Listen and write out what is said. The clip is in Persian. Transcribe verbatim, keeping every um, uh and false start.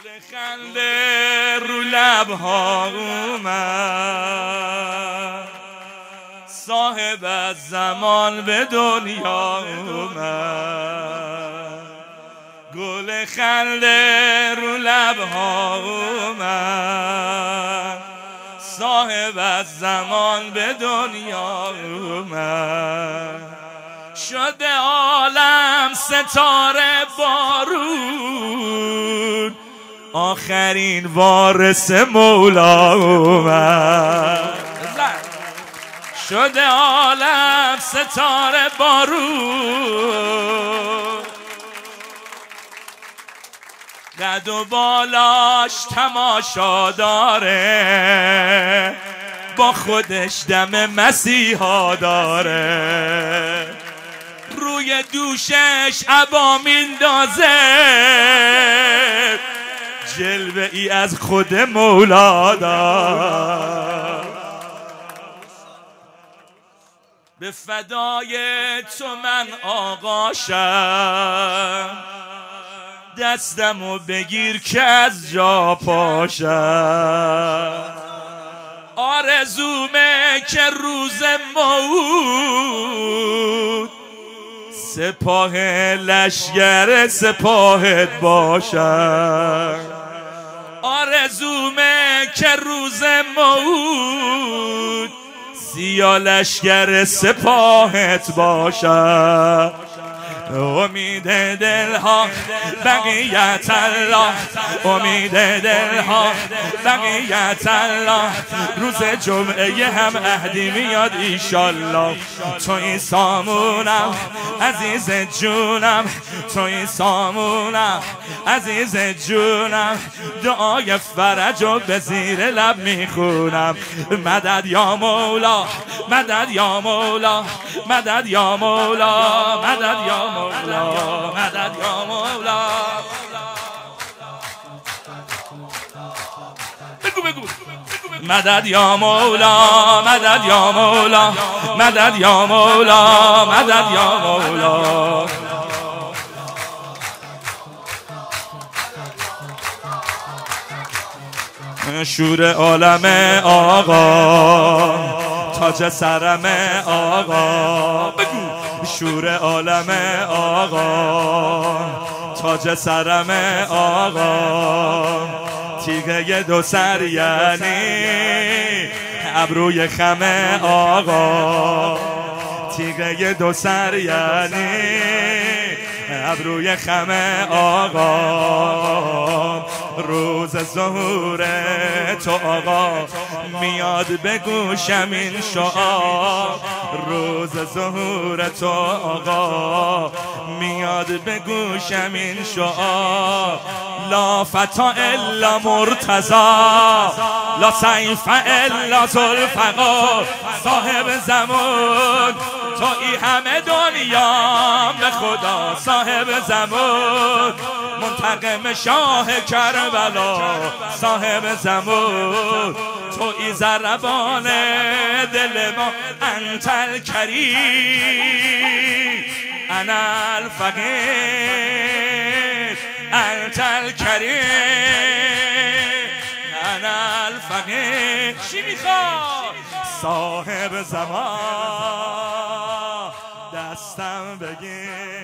خنده رو لبها اومد، صاحب از زمان به دنیا اومد. گل خنده رو لبها اومد، صاحب از زمان به دنیا اومد. شده عالم ستاره بارون، آخرین وارث مولا اومد. شده عالم ستاره بارون، قد و بالاش تماشا داره، با خودش دم مسیحا داره. روی دوشش عبا میندازه، جلوه ای از خود مولا داره. به فدای تو من آقاشم، دستمو بگیر که از جا پاشم. آرزومه که روز موت سپاه لشگر سپاهت باشم. آرزومه که روز موت سیاه لشگر سپاهت باشم. امید دلها بقیت الله، امید دلها بقیت الله. روز جمعه هم عهدی میاد ایشالله. توی سامونم عزیز جونم، توی سامونم عزیز جونم. دعای فرجو به زیر لب میخونم. مدد یا مولا، مدد یا مولا، مدد یا مولا، مدد یا مولا، مدد یا مولا. بگو بگو مدد یا مولا، مدد یا مولا، مدد یا مولا، مدد یا مولا. شور عالم آقا، تاج سرم آقا. بگو شور عالم آقا، تاج سرم آقا. تیغه دو سر یعنی ابروی خم آقا. تیغه دو سر یعنی ابروی خم آقا. روز ظهور تو آقا میاد به گوشم این شعار. روز ظهور تو آقا میاد به گوشم این شعار. لا فتا الا مرتضا، لا سیف الا ذوالفقار. صاحب زمان تویی همه دنیا به خدا. صاحب زمان منتقم شاه کربلا. صاحب زمان تویی ضربان دل ما. انت الکریم انا الفقیر، انت الکریم انا الفقیر. چی میخواد؟ صاحب زمان دستم بگیر.